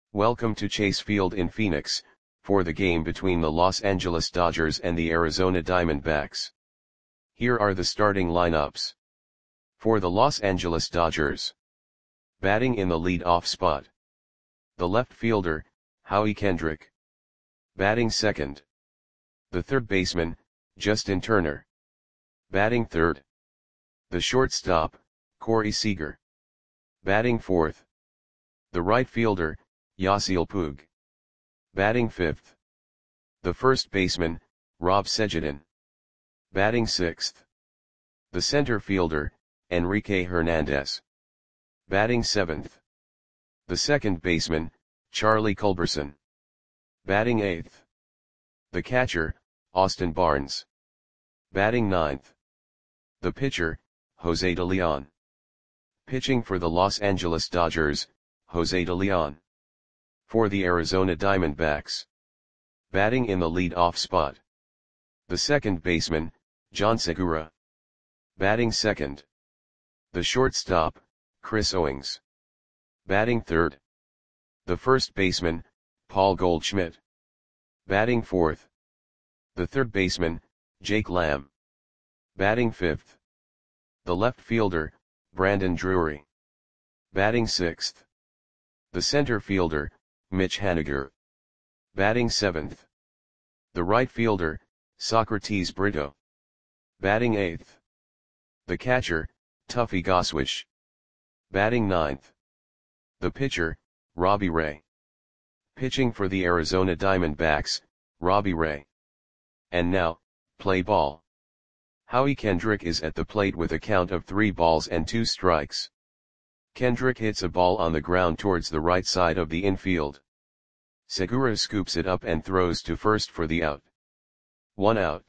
Welcome to Chase Field in Phoenix, for the game between the Los Angeles Dodgers and the Arizona Diamondbacks. Here are the starting lineups. For the Los Angeles Dodgers. Batting in the lead-off spot. The left fielder, Howie Kendrick. Batting second. The third baseman, Justin Turner. Batting third. The shortstop, Corey Seager. Batting fourth. The right fielder, Yasiel Puig. Batting fifth. The first baseman, Rob Sejdian. Batting sixth. The center fielder, Enrique Hernandez. Batting seventh. The second baseman, Charlie Culberson. Batting eighth. The catcher, Austin Barnes. Batting ninth. The pitcher, Jose De Leon. Pitching for the Los Angeles Dodgers, Jose De Leon. For the Arizona Diamondbacks. Batting in the lead-off spot. The second baseman, John Segura. Batting second. The shortstop, Chris Owings. Batting third. The first baseman, Paul Goldschmidt. Batting fourth. The third baseman, Jake Lamb. Batting fifth. The left fielder, Brandon Drury. Batting sixth. The center fielder, Mitch Haniger. Batting seventh. The right fielder, Socrates Brito. Batting eighth. The catcher, Tuffy Goswish. Batting ninth. The pitcher, Robbie Ray. Pitching for the Arizona Diamondbacks, Robbie Ray. And now, play ball. Howie Kendrick is at the plate with a count of 3 balls and 2 strikes. Kendrick hits a ball on the ground towards the right side of the infield. Segura scoops it up and throws to first for the out. 1 out.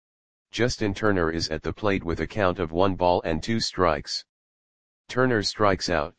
Justin Turner is at the plate with a count of 1 ball and 2 strikes. Turner strikes out.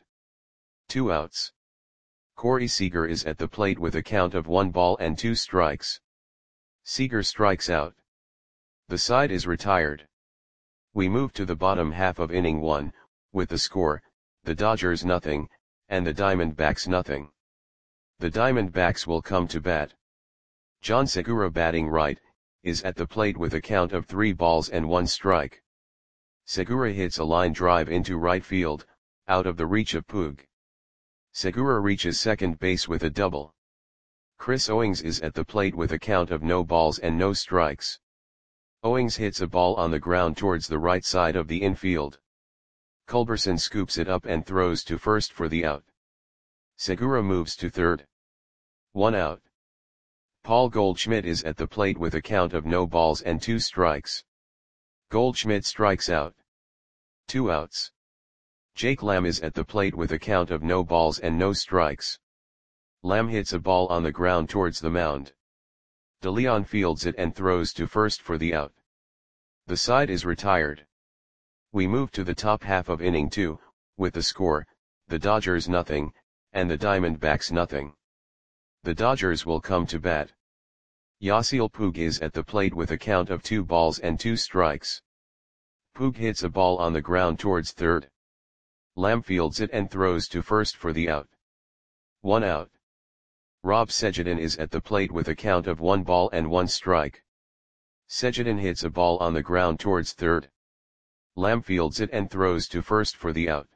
2 outs. Corey Seager is at the plate with a count of 1 ball and 2 strikes. Seager strikes out. The side is retired. We move to the bottom half of inning 1, with the score, the Dodgers nothing, and the Diamondbacks nothing. The Diamondbacks will come to bat. John Segura, batting right, is at the plate with a count of 3 balls and 1 strike. Segura hits a line drive into right field, out of the reach of Puig. Segura reaches second base with a double. Chris Owings is at the plate with a count of no balls and no strikes. Owings hits a ball on the ground towards the right side of the infield. Culberson scoops it up and throws to first for the out. Segura moves to third. 1 out. Paul Goldschmidt is at the plate with a count of no balls and 2 strikes. Goldschmidt strikes out. 2 outs. Jake Lamb is at the plate with a count of no balls and no strikes. Lamb hits a ball on the ground towards the mound. De Leon fields it and throws to first for the out. The side is retired. We move to the top half of inning 2, with the score, the Dodgers nothing, and the Diamondbacks nothing. The Dodgers will come to bat. Yasiel Puig is at the plate with a count of 2 balls and 2 strikes. Puig hits a ball on the ground towards third. Lamb fields it and throws to first for the out. 1 out. Rob Sejdian is at the plate with a count of 1 ball and 1 strike. Sejdian hits a ball on the ground towards third. Lamb fields it and throws to first for the out.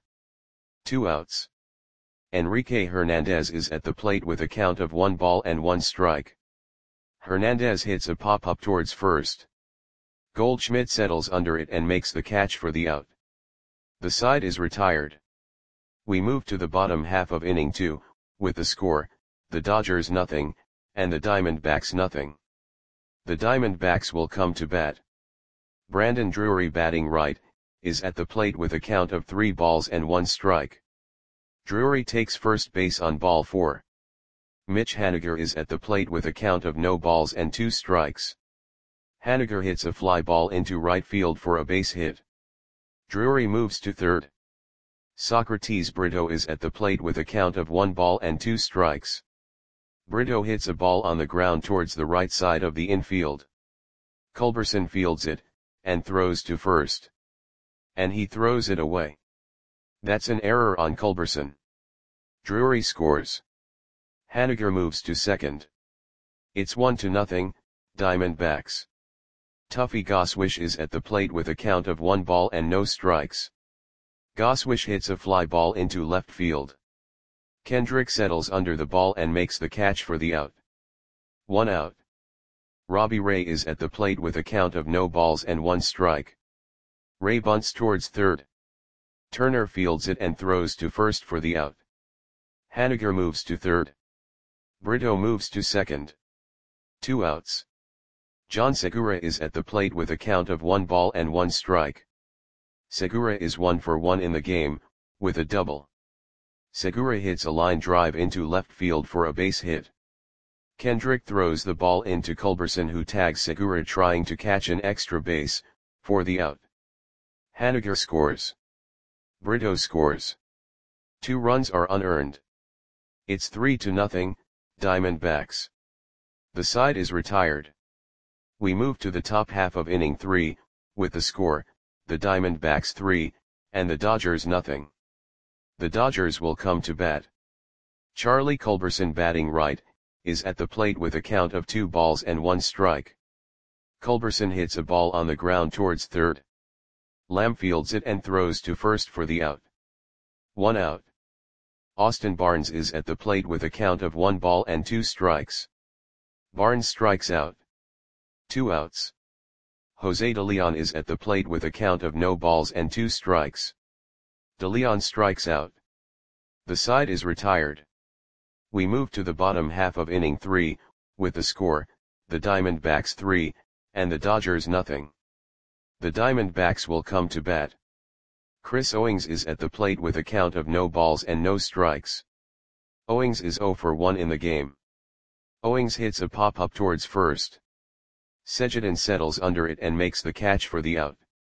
2 outs. Enrique Hernandez is at the plate with a count of 1 ball and 1 strike. Hernandez hits a pop-up towards first. Goldschmidt settles under it and makes the catch for the out. The side is retired. We move to the bottom half of inning 2, with the score, the Dodgers nothing, and the Diamondbacks nothing. The Diamondbacks will come to bat. Brandon Drury, batting right, is at the plate with a count of 3 balls and 1 strike. Drury takes first base on ball 4. Mitch Haniger is at the plate with a count of no balls and 2 strikes. Haniger hits a fly ball into right field for a base hit. Drury moves to third. Socrates Brito is at the plate with a count of 1 ball and 2 strikes. Brito hits a ball on the ground towards the right side of the infield. Culberson fields it, and throws to first. And he throws it away. That's an error on Culberson. Drury scores. Haniger moves to second. It's 1-0, Diamondbacks. Tuffy Goswish is at the plate with a count of 1 ball and no strikes. Goswish hits a fly ball into left field. Kendrick settles under the ball and makes the catch for the out. 1 out. Robbie Ray is at the plate with a count of no balls and 1 strike. Ray bunts towards third. Turner fields it and throws to first for the out. Haniger moves to third. Brito moves to second. 2 outs. John Segura is at the plate with a count of 1 ball and 1 strike. Segura is 1 for 1 in the game, with a double. Segura hits a line drive into left field for a base hit. Kendrick throws the ball into Culberson, who tags Segura trying to catch an extra base, for the out. Haniger scores. Brito scores. 2 runs are unearned. It's 3-0, Diamondbacks. The side is retired. We move to the top half of inning 3, with the score, the Diamondbacks 3, and the Dodgers nothing. The Dodgers will come to bat. Charlie Culberson, batting right, is at the plate with a count of 2 balls and 1 strike. Culberson hits a ball on the ground towards third. Lamb fields it and throws to first for the out. 1 out. Austin Barnes is at the plate with a count of 1 ball and 2 strikes. Barnes strikes out. 2 outs. Jose De Leon is at the plate with a count of no balls and 2 strikes. De Leon strikes out. The side is retired. We move to the bottom half of inning 3, with the score, the Diamondbacks 3, and the Dodgers nothing. The Diamondbacks will come to bat. Chris Owings is at the plate with a count of no balls and no strikes. Owings is 0 for 1 in the game. Owings hits a pop-up towards first. Sejadin settles under it and makes the catch for the out.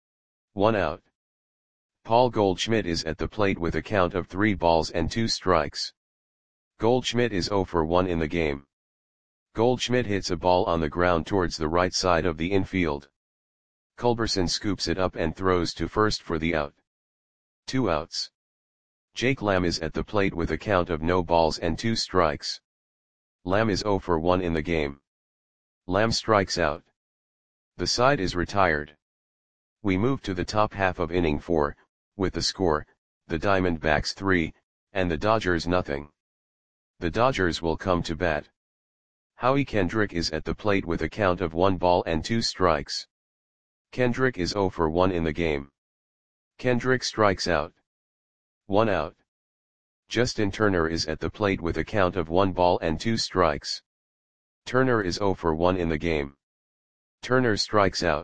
1 out. Paul Goldschmidt is at the plate with a count of 3 balls and 2 strikes. Goldschmidt is 0 for 1 in the game. Goldschmidt hits a ball on the ground towards the right side of the infield. Culberson scoops it up and throws to first for the out. 2 outs. Jake Lamb is at the plate with a count of no balls and 2 strikes. Lamb is 0 for 1 in the game. Lamb strikes out. The side is retired. We move to the top half of inning 4, with the score, the Diamondbacks 3, and the Dodgers nothing. The Dodgers will come to bat. Howie Kendrick is at the plate with a count of 1 ball and 2 strikes. Kendrick is 0 for 1 in the game. Kendrick strikes out. 1 out. Justin Turner is at the plate with a count of 1 ball and 2 strikes. Turner is 0 for 1 in the game. Turner strikes out.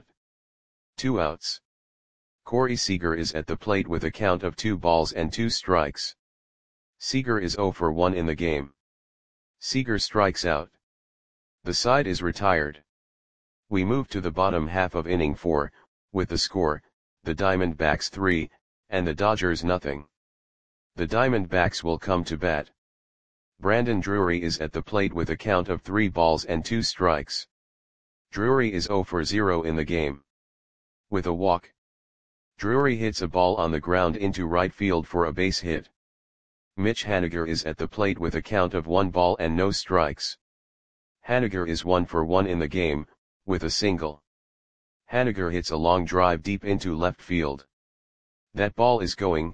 2 outs. Corey Seager is at the plate with a count of 2 balls and 2 strikes. Seager is 0 for 1 in the game. Seager strikes out. The side is retired. We move to the bottom half of inning 4, with the score, the Diamondbacks 3, and the Dodgers nothing. The Diamondbacks will come to bat. Brandon Drury is at the plate with a count of 3 balls and 2 strikes. Drury is 0 for 0 in the game. With a walk. Drury hits a ball on the ground into right field for a base hit. Mitch Haniger is at the plate with a count of 1 ball and no strikes. Haniger is 1 for 1 in the game, with a single. Haniger hits a long drive deep into left field. That ball is gone.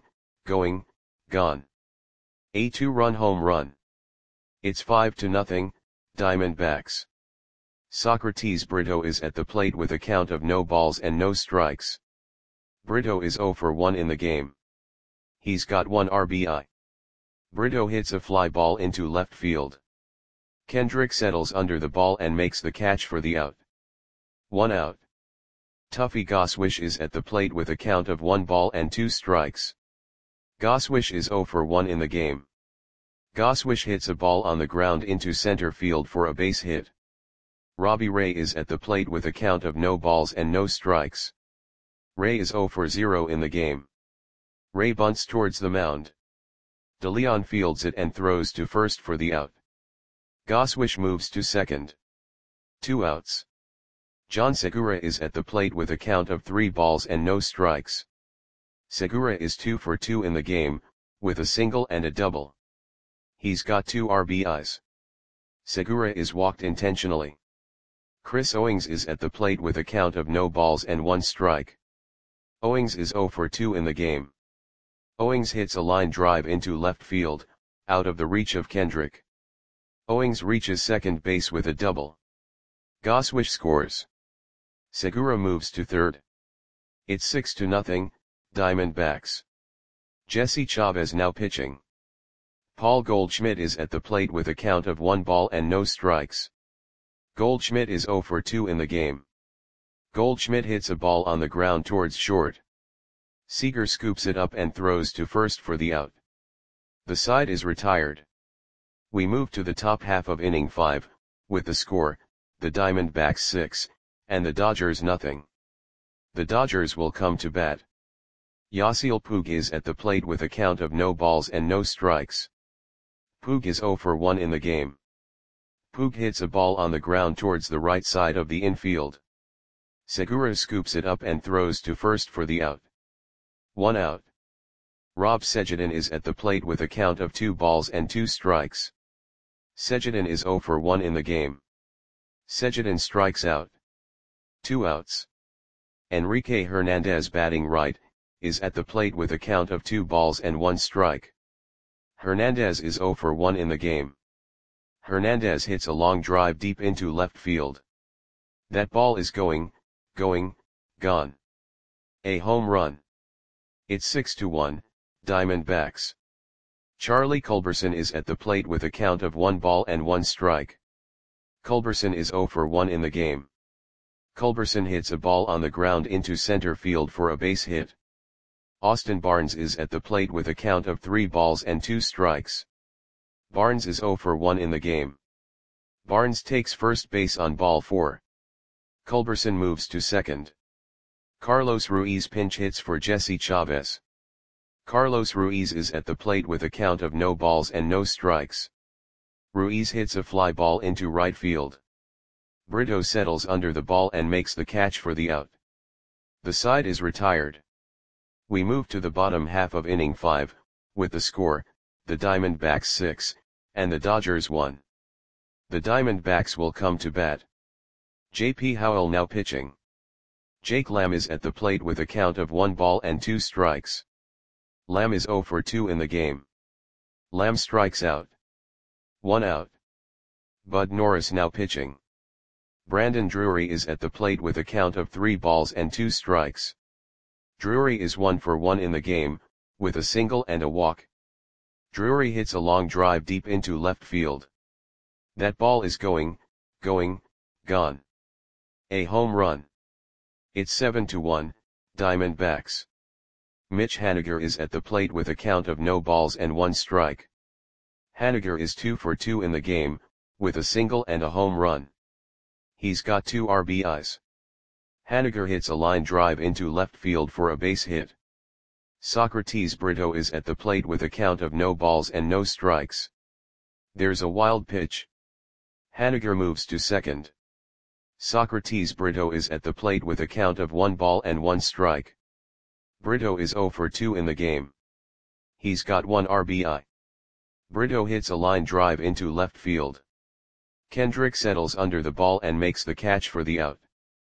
A 2-run home run. It's 5-0, Diamondbacks. Socrates Brito is at the plate with a count of no balls and no strikes. Brito is 0 for 1 in the game. He's got 1 RBI. Brito hits a fly ball into left field. Kendrick settles under the ball and makes the catch for the out. 1 out. Tuffy Goswish is at the plate with a count of 1 ball and 2 strikes. Goswish is 0 for 1 in the game. Goswish hits a ball on the ground into center field for a base hit. Robbie Ray is at the plate with a count of no balls and no strikes. Ray is 0 for 0 in the game. Ray bunts towards the mound. De Leon fields it and throws to first for the out. Goswish moves to second. 2 outs. John Segura is at the plate with a count of 3 balls and no strikes. Segura is 2 for 2 in the game, with a single and a double. He's got 2 RBIs. Segura is walked intentionally. Chris Owings is at the plate with a count of no balls and 1 strike. Owings is 0 for 2 in the game. Owings hits a line drive into left field, out of the reach of Kendrick. Owings reaches second base with a double. Goswish scores. Segura moves to third. It's 6-0, Diamondbacks. Jesse Chavez now pitching. Paul Goldschmidt is at the plate with a count of 1 ball and no strikes. Goldschmidt is 0 for 2 in the game. Goldschmidt hits a ball on the ground towards short. Seager scoops it up and throws to first for the out. The side is retired. We move to the top half of inning 5, with the score, the Diamondbacks 6, and the Dodgers nothing. The Dodgers will come to bat. Yasiel Puig is at the plate with a count of no balls and no strikes. Puig is 0 for 1 in the game. Puig hits a ball on the ground towards the right side of the infield. Segura scoops it up and throws to first for the out. 1 out. Rob Sejadin is at the plate with a count of 2 balls and 2 strikes. Sejadin is 0 for 1 in the game. Sejadin strikes out. 2 outs. Enrique Hernandez batting right, is at the plate with a count of 2 balls and 1 strike. Hernandez is 0 for 1 in the game. Hernandez hits a long drive deep into left field. That ball is going, gone. A home run. It's 6-1, Diamondbacks. Charlie Culberson is at the plate with a count of 1 ball and 1 strike. Culberson is 0 for 1 in the game. Culberson hits a ball on the ground into center field for a base hit. Austin Barnes is at the plate with a count of 3 balls and 2 strikes. Barnes is 0 for 1 in the game. Barnes takes first base on ball 4. Culberson moves to second. Carlos Ruiz pinch hits for Jesse Chavez. Carlos Ruiz is at the plate with a count of no balls and no strikes. Ruiz hits a fly ball into right field. Brito settles under the ball and makes the catch for the out. The side is retired. We move to the bottom half of inning 5, with the score, the Diamondbacks 6, and the Dodgers 1. The Diamondbacks will come to bat. J.P. Howell now pitching. Jake Lamb is at the plate with a count of 1 ball and 2 strikes. Lamb is 0 for 2 in the game. Lamb strikes out. 1 out. Bud Norris now pitching. Brandon Drury is at the plate with a count of 3 balls and 2 strikes. Drury is 1 for 1 in the game, with a single and a walk. Drury hits a long drive deep into left field. That ball is going, gone. A home run. It's 7-1, Diamondbacks. Mitch Haniger is at the plate with a count of no balls and 1 strike. Haniger is 2 for 2 in the game, with a single and a home run. He's got 2 RBIs. Haniger hits a line drive into left field for a base hit. Socrates Brito is at the plate with a count of no balls and no strikes. There's a wild pitch. Haniger moves to second. Socrates Brito is at the plate with a count of 1 ball and 1 strike. Brito is 0 for 2 in the game. He's got 1 RBI. Brito hits a line drive into left field. Kendrick settles under the ball and makes the catch for the out.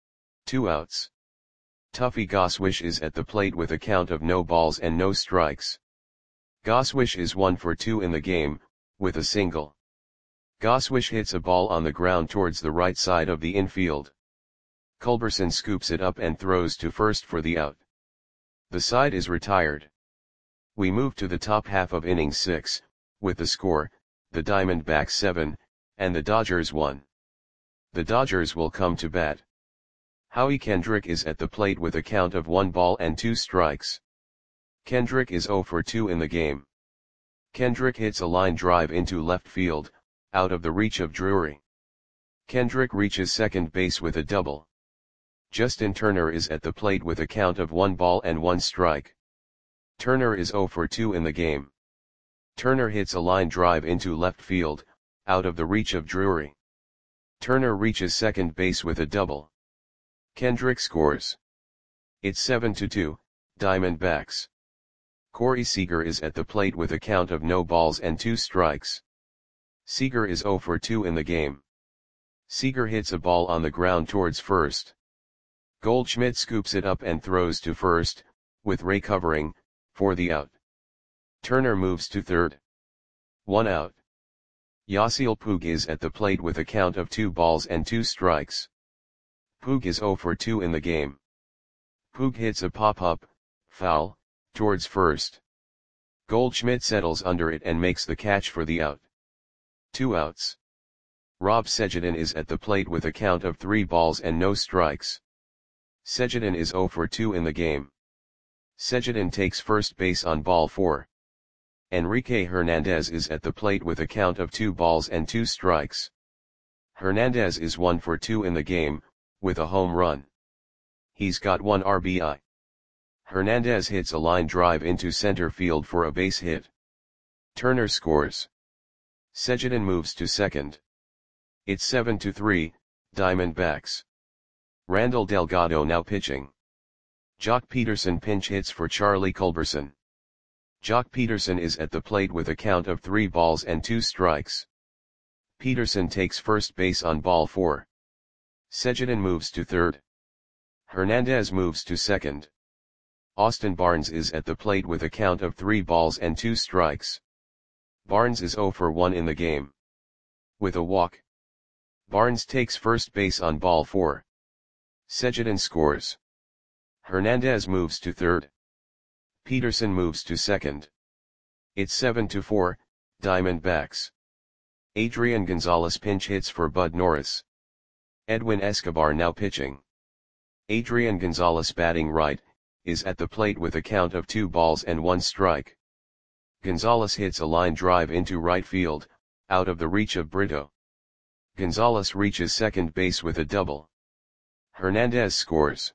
2 outs. Tuffy Goswish is at the plate with a count of no balls and no strikes. Goswish is 1 for 2 in the game, with a single. Goswish hits a ball on the ground towards the right side of the infield. Culberson scoops it up and throws to first for the out. The side is retired. We move to the top half of inning 6, with the score, the Diamondbacks 7, and the Dodgers 1. The Dodgers will come to bat. Howie Kendrick is at the plate with a count of 1 ball and 2 strikes. Kendrick is 0 for 2 in the game. Kendrick hits a line drive into left field, out of the reach of Drury. Kendrick reaches second base with a double. Justin Turner is at the plate with a count of 1 ball and 1 strike. Turner is 0 for 2 in the game. Turner hits a line drive into left field, out of the reach of Drury. Turner reaches second base with a double. Kendrick scores. It's 7-2, Diamondbacks. Corey Seager is at the plate with a count of no balls and 2 strikes. Seager is 0 for 2 in the game. Seager hits a ball on the ground towards first. Goldschmidt scoops it up and throws to first, with Ray covering, for the out. Turner moves to third. 1 out. Yasiel Puig is at the plate with a count of 2 balls and 2 strikes. Puig is 0 for 2 in the game. Puig hits a pop-up, foul, towards first. Goldschmidt settles under it and makes the catch for the out. 2 outs. Rob Sejdiin is at the plate with a count of 3 balls and no strikes. Sejdiin is 0 for 2 in the game. Sejdiin takes first base on ball 4. Enrique Hernandez is at the plate with a count of 2 balls and 2 strikes. Hernandez is 1 for 2 in the game, with a home run. He's got 1 RBI. Hernandez hits a line drive into center field for a base hit. Turner scores. Sejdiin moves to second. It's 7-3, Diamondbacks. Randall Delgado now pitching. Jock Peterson pinch hits for Charlie Culberson. Jock Peterson is at the plate with a count of 3 balls and 2 strikes. Peterson takes first base on ball 4. Sejdiin moves to third. Hernandez moves to second. Austin Barnes is at the plate with a count of 3 balls and 2 strikes. Barnes is 0 for 1 in the game. With a walk. Barnes takes first base on ball 4. Sejdiin scores. Hernandez moves to third. Peterson moves to second. It's 7-4, Diamondbacks. Adrian Gonzalez pinch hits for Bud Norris. Edwin Escobar now pitching. Adrian Gonzalez batting right, is at the plate with a count of 2 balls and 1 strike. Gonzalez hits a line drive into right field, out of the reach of Brito. Gonzalez reaches second base with a double. Hernandez scores.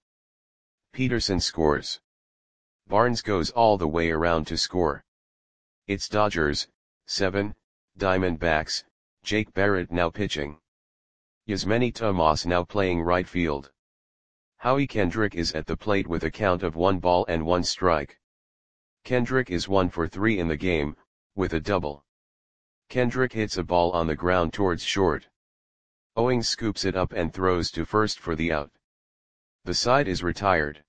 Peterson scores. Barnes goes all the way around to score. It's Dodgers, 7, Diamondbacks, Jake Barrett now pitching. Yasmany Tomas now playing right field. Howie Kendrick is at the plate with a count of 1 ball and 1 strike. Kendrick is 1 for 3 in the game, with a double. Kendrick hits a ball on the ground towards short. Owings scoops it up and throws to first for the out. The side is retired.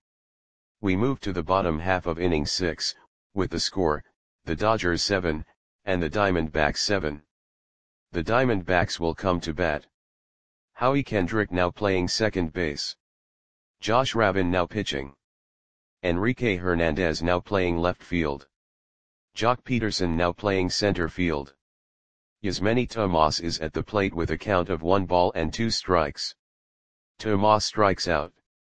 We move to the bottom half of inning 6, with the score, the Dodgers 7, and the Diamondbacks 7. The Diamondbacks will come to bat. Howie Kendrick now playing second base. Josh Ravin now pitching. Enrique Hernandez now playing left field. Jock Peterson now playing center field. Yasmany Tomas is at the plate with a count of 1 ball and 2 strikes. Tomas strikes out.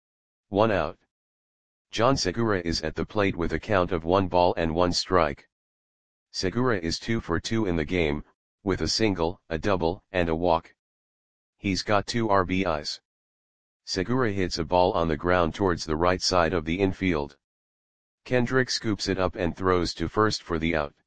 1 out. John Segura is at the plate with a count of 1 ball and 1 strike. Segura is 2 for 2 in the game, with a single, a double, and a walk. He's got 2 RBIs. Segura hits a ball on the ground towards the right side of the infield. Kendrick scoops it up and throws to first for the out.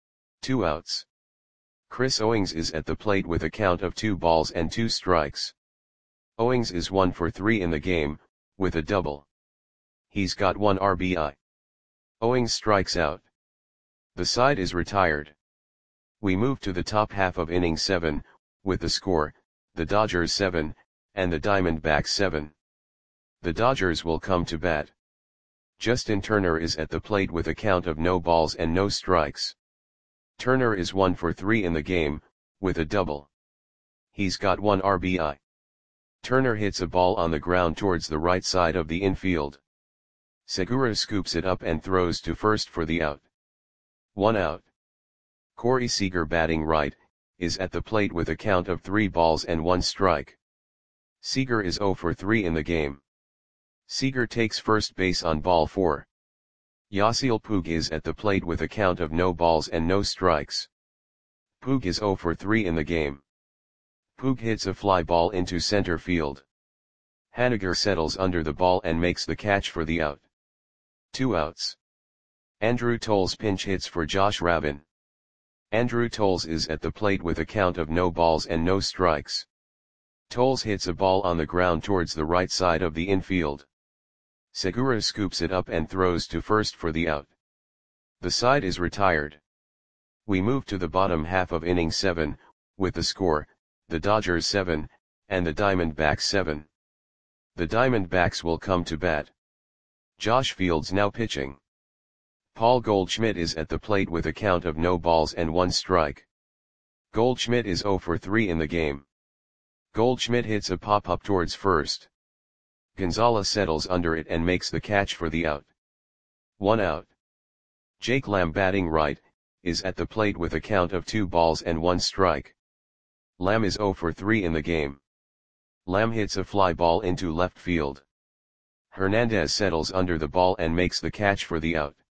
2 outs. Chris Owings is at the plate with a count of 2 balls and 2 strikes. Owings is 1 for 3 in the game, with a double. He's got 1 RBI. Owings strikes out. The side is retired. We move to the top half of inning 7, with the score, the Dodgers 7, and the Diamondbacks 7. The Dodgers will come to bat. Justin Turner is at the plate with a count of no balls and no strikes. Turner is 1 for 3 in the game, with a double. He's got 1 RBI. Turner hits a ball on the ground towards the right side of the infield. Segura scoops it up and throws to first for the out. 1 out. Corey Seager batting right, is at the plate with a count of 3 balls and 1 strike. Seager is 0 for 3 in the game. Seager takes first base on ball 4. Yasiel Puig is at the plate with a count of no balls and no strikes. Puig is 0 for 3 in the game. Puig hits a fly ball into center field. Haniger settles under the ball and makes the catch for the out. 2 outs. Andrew Toles pinch hits for Josh Ravin. Andrew Toles is at the plate with a count of no balls and no strikes. Toles hits a ball on the ground towards the right side of the infield. Segura scoops it up and throws to first for the out. The side is retired. We move to the bottom half of inning 7, with the score, the Dodgers 7, and the Diamondbacks 7. The Diamondbacks will come to bat. Josh Fields now pitching. Paul Goldschmidt is at the plate with a count of no balls and 1 strike. Goldschmidt is 0 for 3 in the game. Goldschmidt hits a pop-up towards first. Gonzalez settles under it and makes the catch for the out. 1 out. Jake Lamb batting right, is at the plate with a count of 2 balls and 1 strike. Lamb is 0 for 3 in the game. Lamb hits a fly ball into left field. Hernandez settles under the ball and makes the catch for the out.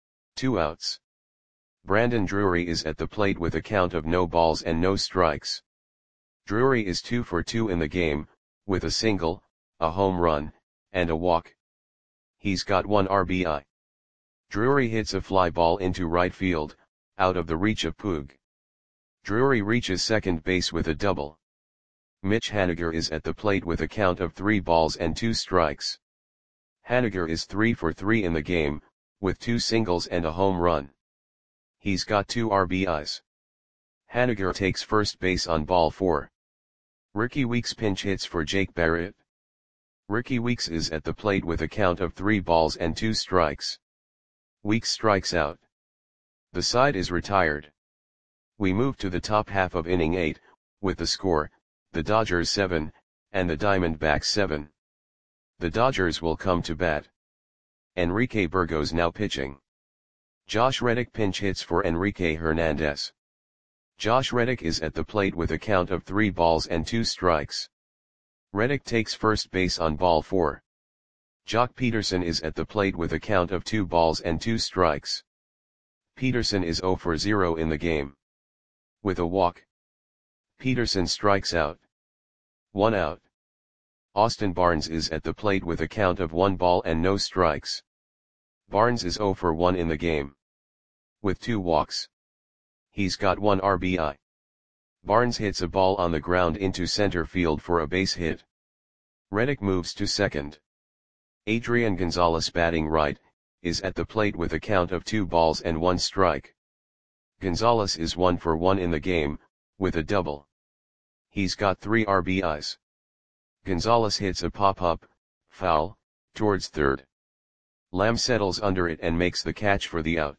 2 outs. Brandon Drury is at the plate with a count of no balls and no strikes. Drury is 2 for 2 in the game, with a single, a home run, and a walk. He's got 1 RBI. Drury hits a fly ball into right field, out of the reach of Puig. Drury reaches second base with a double. Mitch Haniger is at the plate with a count of 3 balls and 2 strikes. Haniger is 3 for 3 in the game, with 2 singles and a home run. He's got 2 RBIs. Haniger takes first base on ball 4. Ricky Weeks pinch hits for Jake Barrett. Ricky Weeks is at the plate with a count of 3 balls and 2 strikes. Weeks strikes out. The side is retired. We move to the top half of inning 8, with the score, the Dodgers 7, and the Diamondbacks 7. The Dodgers will come to bat. Enrique Burgos now pitching. Josh Reddick pinch hits for Enrique Hernandez. Josh Reddick is at the plate with a count of 3 balls and 2 strikes. Reddick takes first base on ball 4. Jock Peterson is at the plate with a count of 2 balls and 2 strikes. Peterson is 0 for 0 in the game. With a walk, Peterson strikes out. 1 out. Austin Barnes is at the plate with a count of 1 ball and no strikes. Barnes is 0 for 1 in the game. With 2 walks. He's got 1 RBI. Barnes hits a ball on the ground into center field for a base hit. Reddick moves to second. Adrian Gonzalez batting right, is at the plate with a count of 2 balls and 1 strike. Gonzalez is 1 for 1 in the game, with a double. He's got 3 RBIs. Gonzalez hits a pop-up, foul, towards third. Lamb settles under it and makes the catch for the out.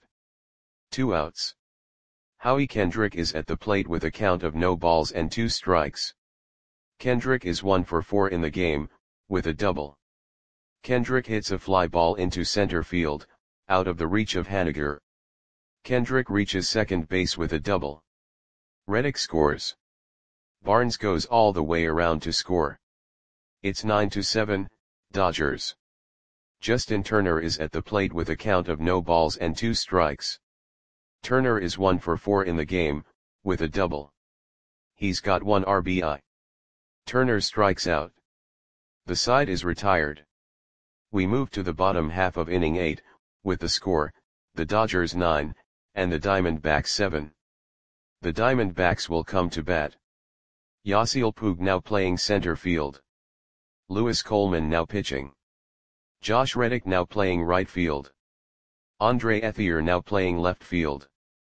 2 outs. Howie Kendrick is at the plate with a count of no balls and 2 strikes. Kendrick is 1 for 4 in the game, with a double. Kendrick hits a fly ball into center field, out of the reach of Haniger. Kendrick reaches second base with a double. Reddick scores. Barnes goes all the way around to score. It's 9-7, Dodgers. Justin Turner is at the plate with a count of no balls and 2 strikes. Turner is 1 for 4 in the game, with a double. He's got 1 RBI. Turner strikes out. The side is retired. We move to the bottom half of inning 8, with the score, the Dodgers 9, and the Diamondbacks 7. The Diamondbacks will come to bat. Yasiel Puig now playing center field. Lewis Coleman now pitching. Josh Reddick now playing right field. Andre Ethier now playing left field.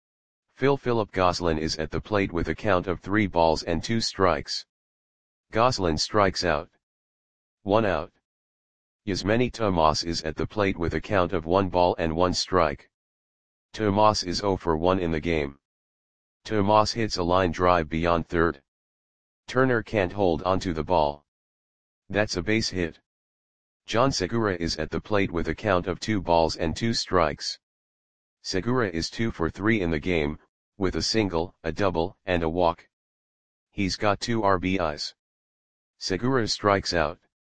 Philip Gosselin is at the plate with a count of 3 balls and 2 strikes. Gosselin strikes out. 1 out. Yasmany Tomas is at the plate with a count of 1 ball and 1 strike. Tomas is 0 for 1 in the game. Tomas hits a line drive beyond third. Turner can't hold onto the ball. That's a base hit. John Segura is at the plate with a count of 2 balls and 2 strikes. Segura is 2 for 3 in the game, with a single, a double, and a walk. He's got 2 RBIs. Segura strikes out.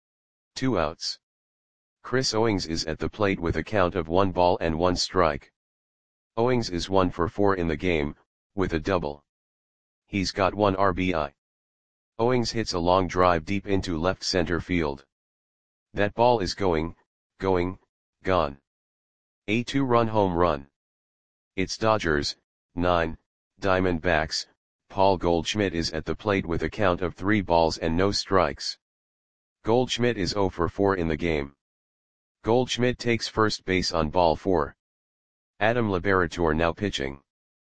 2 outs. Chris Owings is at the plate with a count of 1 ball and 1 strike. Owings is 1 for 4 in the game, with a double. He's got 1 RBI. Owings hits a long drive deep into left center field. That ball is going, gone. A 2-run home run. It's Dodgers, 9, Diamondbacks. Paul Goldschmidt is at the plate with a count of 3 balls and no strikes. Goldschmidt is 0 for 4 in the game. Goldschmidt takes first base on ball 4. Adam Liberator now pitching.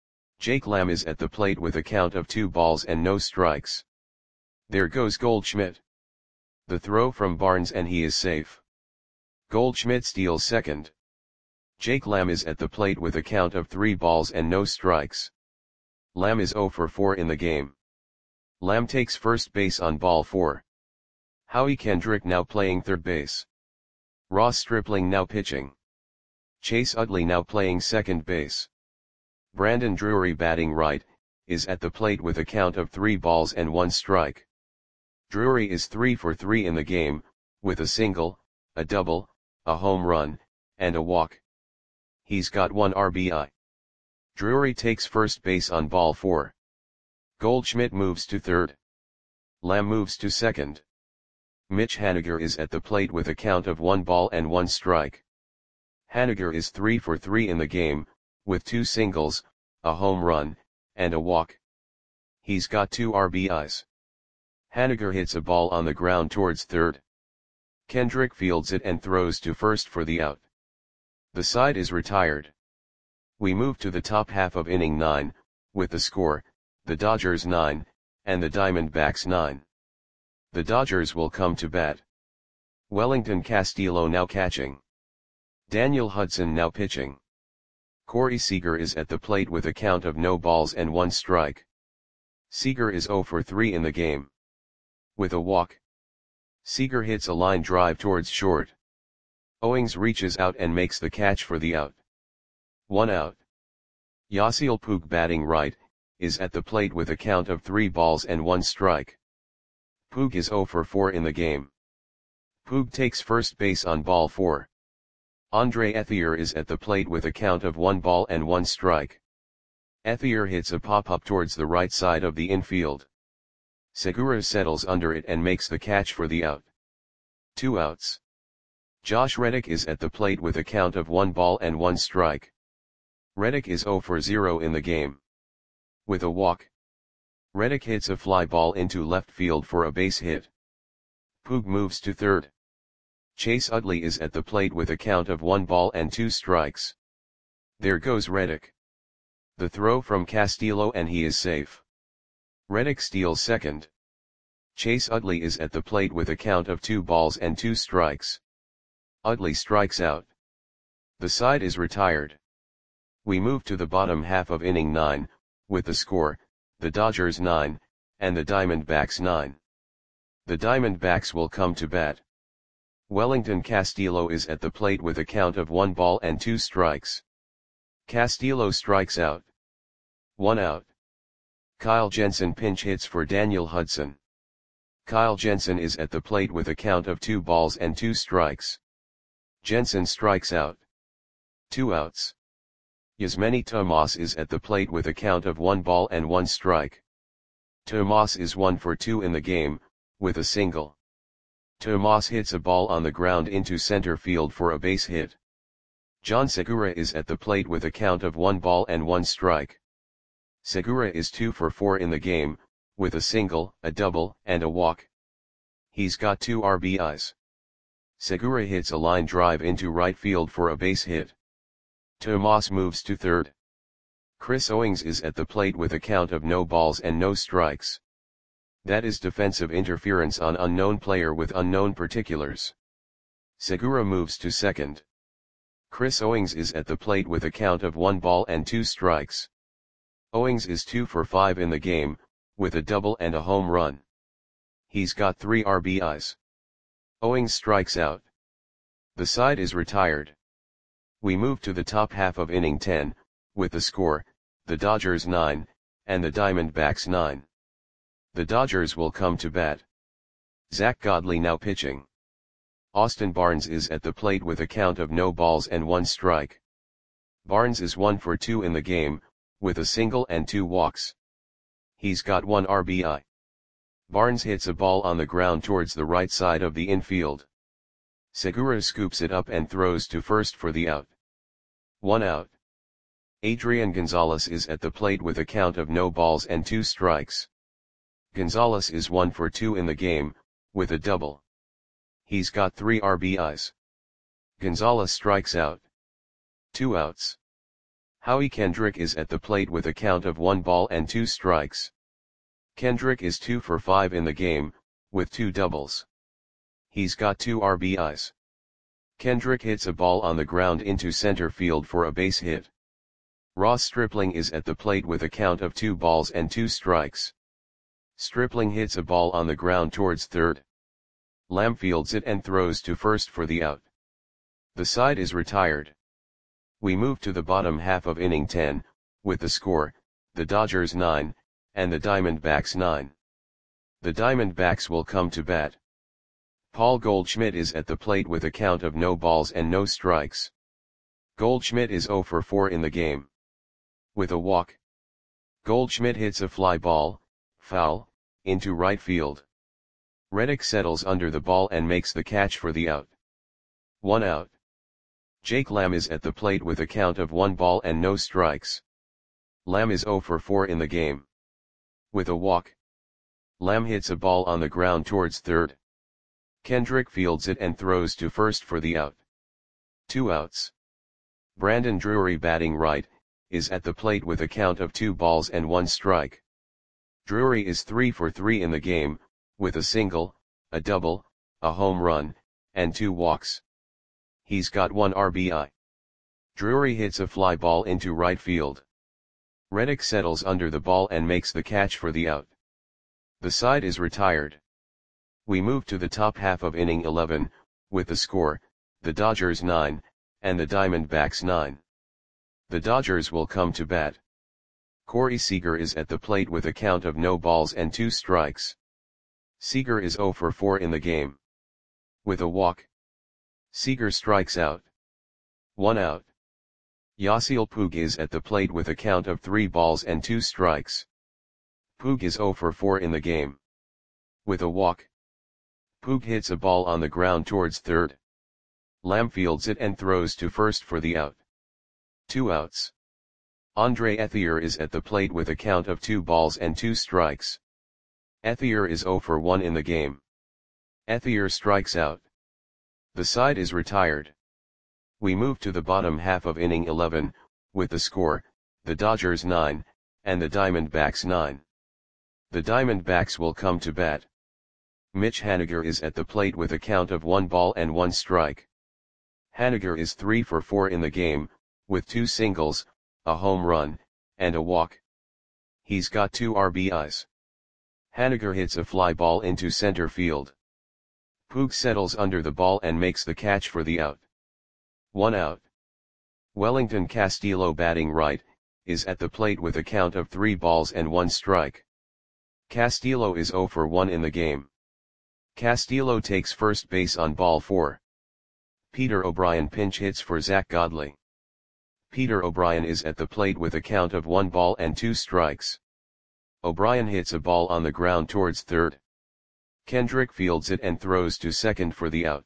Jake Lamb is at the plate with a count of 2 balls and no strikes. There goes Goldschmidt. The throw from Barnes and he is safe. Goldschmidt steals second. Jake Lamb is at the plate with a count of 3 balls and no strikes. Lamb is 0 for 4 in the game. Lamb takes first base on ball 4. Howie Kendrick now playing third base. Ross Stripling now pitching. Chase Utley now playing second base. Brandon Drury batting right, is at the plate with a count of 3 balls and 1 strike. Drury is 3 for 3 in the game, with a single, a double, a home run, and a walk. He's got 1 RBI. Drury takes first base on ball 4. Goldschmidt moves to third. Lamb moves to second. Mitch Haniger is at the plate with a count of 1 ball and 1 strike. Haniger is 3 for 3 in the game, with 2 singles, a home run, and a walk. He's got 2 RBIs. Haniger hits a ball on the ground towards third. Kendrick fields it and throws to first for the out. The side is retired. We move to the top half of inning 9, with the score, the Dodgers 9, and the Diamondbacks 9. The Dodgers will come to bat. Wellington Castillo now catching. Daniel Hudson now pitching. Corey Seager is at the plate with a count of no balls and 1 strike. Seager is 0 for 3 in the game. With a walk. Seager hits a line drive towards short. Owings reaches out and makes the catch for the out. 1 out. Yasiel Puig batting right, is at the plate with a count of 3 balls and 1 strike. Puig is 0 for 4 in the game. Puig takes first base on ball 4. Andre Ethier is at the plate with a count of 1 ball and 1 strike. Ethier hits a pop-up towards the right side of the infield. Segura settles under it and makes the catch for the out. 2 outs. Josh Reddick is at the plate with a count of 1 ball and 1 strike. Reddick is 0 for 0 in the game. With a walk. Reddick hits a fly ball into left field for a base hit. Puig moves to third. Chase Utley is at the plate with a count of 1 ball and 2 strikes. There goes Reddick. The throw from Castillo and he is safe. Reddick steals second. Chase Utley is at the plate with a count of 2 balls and 2 strikes. Utley strikes out. The side is retired. We move to the bottom half of inning 9, with the score, the Dodgers 9, and the Diamondbacks 9. The Diamondbacks will come to bat. Wellington Castillo is at the plate with a count of 1 ball and 2 strikes. Castillo strikes out. 1 out. Kyle Jensen pinch hits for Daniel Hudson. Kyle Jensen is at the plate with a count of 2 balls and 2 strikes. Jensen strikes out. 2 outs. Yasmany Tomas is at the plate with a count of 1 ball and 1 strike. Tomas is 1 for 2 in the game, with a single. Tomas hits a ball on the ground into center field for a base hit. John Segura is at the plate with a count of 1 ball and 1 strike. Segura is 2 for 4 in the game, with a single, a double, and a walk. He's got 2 RBIs. Segura hits a line drive into right field for a base hit. Tomas moves to third. Chris Owings is at the plate with a count of no balls and no strikes. That is defensive interference on unknown player with unknown particulars. Segura moves to second. Chris Owings is at the plate with a count of 1 ball and 2 strikes. Owings is 2 for 5 in the game, with a double and a home run. He's got 3 RBIs. Owings strikes out. The side is retired. We move to the top half of inning 10, with the score, the Dodgers 9, and the Diamondbacks 9. The Dodgers will come to bat. Zach Godley now pitching. Austin Barnes is at the plate with a count of no balls and 1 strike. Barnes is 1 for 2 in the game, with a single and 2 walks. He's got 1 RBI. Barnes hits a ball on the ground towards the right side of the infield. Segura scoops it up and throws to first for the out. 1 out. Adrian Gonzalez is at the plate with a count of no balls and 2 strikes. Gonzalez is 1 for 2 in the game, with a double. He's got 3 RBIs. Gonzalez strikes out. 2 outs. Howie Kendrick is at the plate with a count of 1 ball and 2 strikes. Kendrick is 2 for 5 in the game, with 2 doubles. He's got 2 RBIs. Kendrick hits a ball on the ground into center field for a base hit. Ross Stripling is at the plate with a count of 2 balls and 2 strikes. Stripling hits a ball on the ground towards third. Lamb fields it and throws to first for the out. The side is retired. We move to the bottom half of inning 10, with the score, the Dodgers 9, and the Diamondbacks 9. The Diamondbacks will come to bat. Paul Goldschmidt is at the plate with a count of no balls and no strikes. Goldschmidt is 0 for 4 in the game. With a walk, Goldschmidt hits a fly ball, foul, into right field. Reddick settles under the ball and makes the catch for the out. 1 out. Jake Lamb is at the plate with a count of 1 ball and no strikes. Lamb is 0 for 4 in the game. With a walk, Lamb hits a ball on the ground towards third. Kendrick fields it and throws to first for the out. 2 outs. Brandon Drury, batting right, is at the plate with a count of 2 balls and 1 strike. Drury is 3 for 3 in the game, with a single, a double, a home run, and 2 walks. He's got 1 RBI. Drury hits a fly ball into right field. Reddick settles under the ball and makes the catch for the out. The side is retired. We move to the top half of inning 11, with the score, the Dodgers 9, and the Diamondbacks 9. The Dodgers will come to bat. Corey Seager is at the plate with a count of no balls and 2 strikes. Seager is 0 for 4 in the game. With a walk, Seager strikes out. 1 out. Yasiel Puig is at the plate with a count of 3 balls and 2 strikes. Puig is 0 for 4 in the game. With a walk, Puig hits a ball on the ground towards third. Lamb fields it and throws to first for the out. 2 outs. Andre Ethier is at the plate with a count of 2 balls and 2 strikes. Ethier is 0 for 1 in the game. Ethier strikes out. The side is retired. We move to the bottom half of inning 11, with the score, the Dodgers 9, and the Diamondbacks 9. The Diamondbacks will come to bat. Mitch Haniger is at the plate with a count of 1 ball and 1 strike. Haniger is 3 for 4 in the game, with 2 singles, a home run, and a walk. He's got 2 RBIs. Haniger hits a fly ball into center field. Puig settles under the ball and makes the catch for the out. 1 out. Wellington Castillo, batting right, is at the plate with a count of 3 balls and 1 strike. Castillo is 0 for 1 in the game. Castillo takes first base on ball 4. Peter O'Brien pinch hits for Zach Godley. Peter O'Brien is at the plate with a count of 1 ball and 2 strikes. O'Brien hits a ball on the ground towards third. Kendrick fields it and throws to second for the out.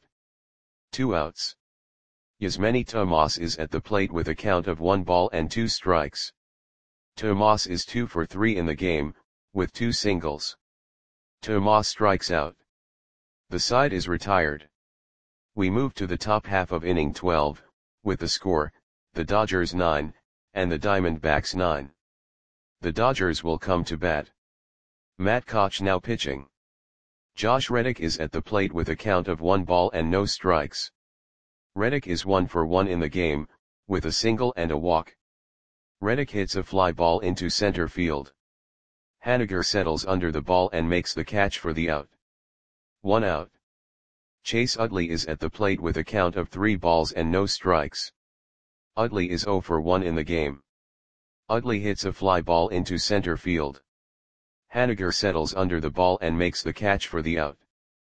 2 outs. Yasmany Tomas is at the plate with a count of 1 ball and 2 strikes. Tomas is 2 for 3 in the game, with 2 singles. Tomas strikes out. The side is retired. We move to the top half of inning 12, with the score, the Dodgers 9, and the Diamondbacks 9. The Dodgers will come to bat. Matt Koch now pitching. Josh Reddick is at the plate with a count of 1 ball and no strikes. Reddick is 1 for 1 in the game, with a single and a walk. Reddick hits a fly ball into center field. Haniger settles under the ball and makes the catch for the out. 1 out. Chase Utley is at the plate with a count of 3 balls and no strikes. Utley is 0 for 1 in the game. Utley hits a fly ball into center field. Haniger settles under the ball and makes the catch for the out.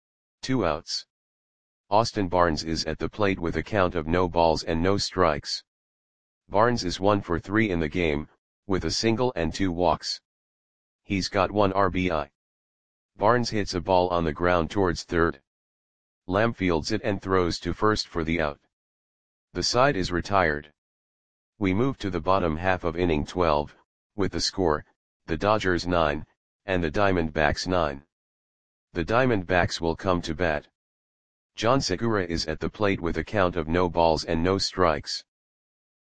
2 outs. Austin Barnes is at the plate with a count of no balls and no strikes. Barnes is 1 for 3 in the game, with a single and 2 walks. He's got 1 RBI. Barnes hits a ball on the ground towards third. Lamb fields it and throws to first for the out. The side is retired. We move to the bottom half of inning 12, with the score, the Dodgers 9, and the Diamondbacks 9. The Diamondbacks will come to bat. John Segura is at the plate with a count of no balls and no strikes.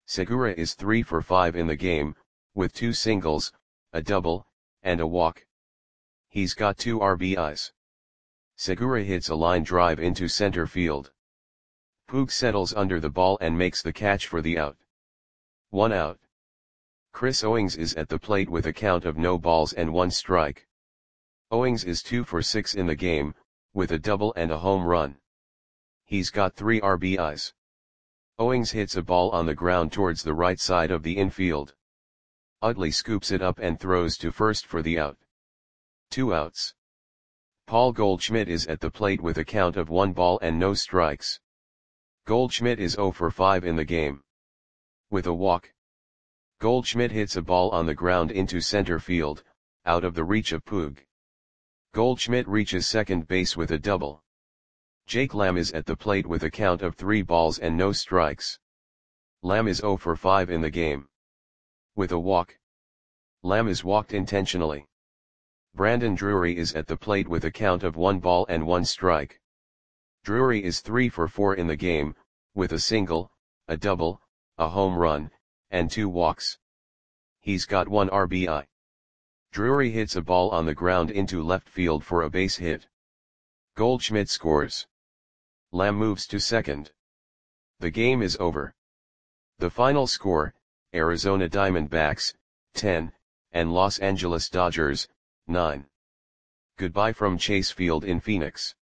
Segura is 3 for 5 in the game, with 2 singles, a double, and a walk. He's got 2 RBIs. Segura hits a line drive into center field. Puig settles under the ball and makes the catch for the out. 1 out. Chris Owings is at the plate with a count of no balls and 1 strike. Owings is 2 for 6 in the game, with a double and a home run. He's got 3 RBIs. Owings hits a ball on the ground towards the right side of the infield. Utley scoops it up and throws to first for the out. 2 outs. Paul Goldschmidt is at the plate with a count of 1 ball and no strikes. Goldschmidt is 0 for 5 in the game. With a walk. Goldschmidt hits a ball on the ground into center field, out of the reach of Puig. Goldschmidt reaches second base with a double. Jake Lamb is at the plate with a count of 3 balls and no strikes. Lamb is 0 for 5 in the game. With a walk. Lamb is walked intentionally. Brandon Drury is at the plate with a count of 1 ball and 1 strike. Drury is 3 for 4 in the game, with a single, a double, a home run, and 2 walks. He's got 1 RBI. Drury hits a ball on the ground into left field for a base hit. Goldschmidt scores. Lamb moves to second. The game is over. The final score, Arizona Diamondbacks, 10, and Los Angeles Dodgers, 9. Goodbye from Chase Field in Phoenix.